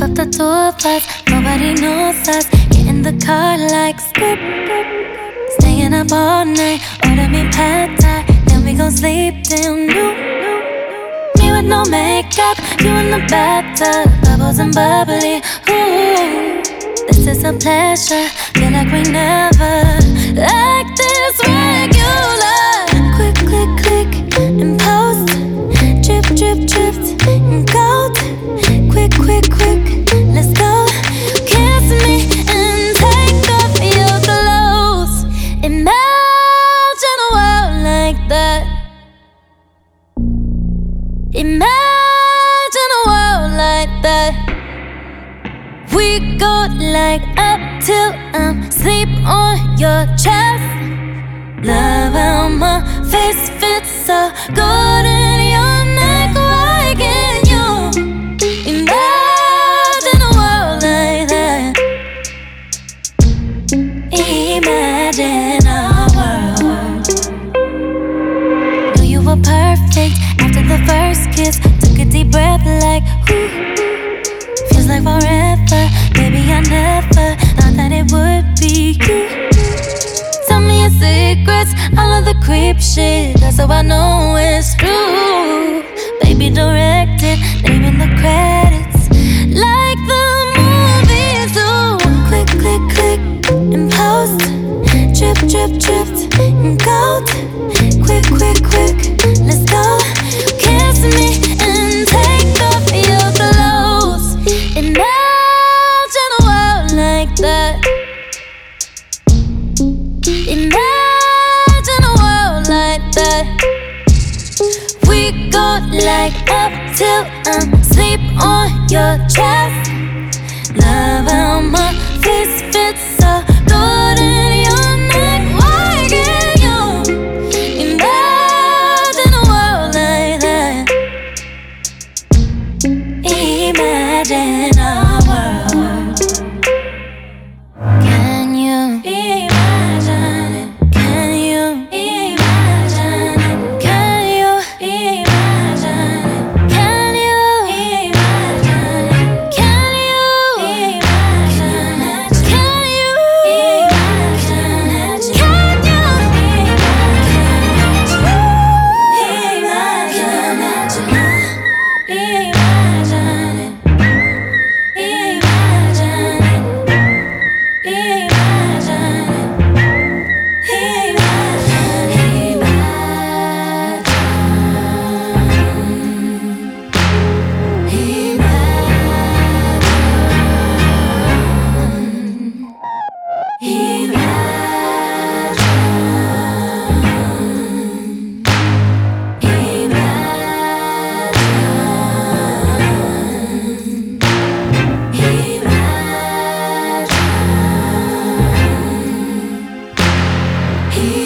up the two of us, nobody knows us. Get in the car like skip. Staying up all night, order me pad thai, then we gon' sleep till noon. Me with no makeup, you in the bathtub, bubbles and bubbly. Ooh, this is a pleasure, feel like we never like this regular. Quick, click, click, and post. Drip, drip, dripped in gold. Quick, quick, quick, let's go. Kiss me and take off your clothes. Imagine a world like that. Imagine a world like that. We go like up till I'm asleep on your chest. Love how my face fits so good in your neck. Why can't you imagine a world like that? Imagine a world. Knew you were perfect after the first kiss. Took a deep breath like ooh. Feels like forever. Baby, I never thought that it would be you. Tell me your secrets, all of the creep shit. That's how I know it's true. Baby, direct it, name in the credits, like the movies do. Click, click, click, and post. Drip, drip, dripped in gold. Quick, quick, quick, let's go. Kiss me and take off your clothes. Imagine a world like that. Imagine a world like that. We go like up till I'm asleep on your chest. Love how my face fits so good in your neck. Why can't you imagine a world like that? Imagine a world. Can you imagine it? Can you imagine it? Can you imagine it? Can you imagine it? Can you imagine it? Can you imagine it? Can you imagine it? Imagine it. He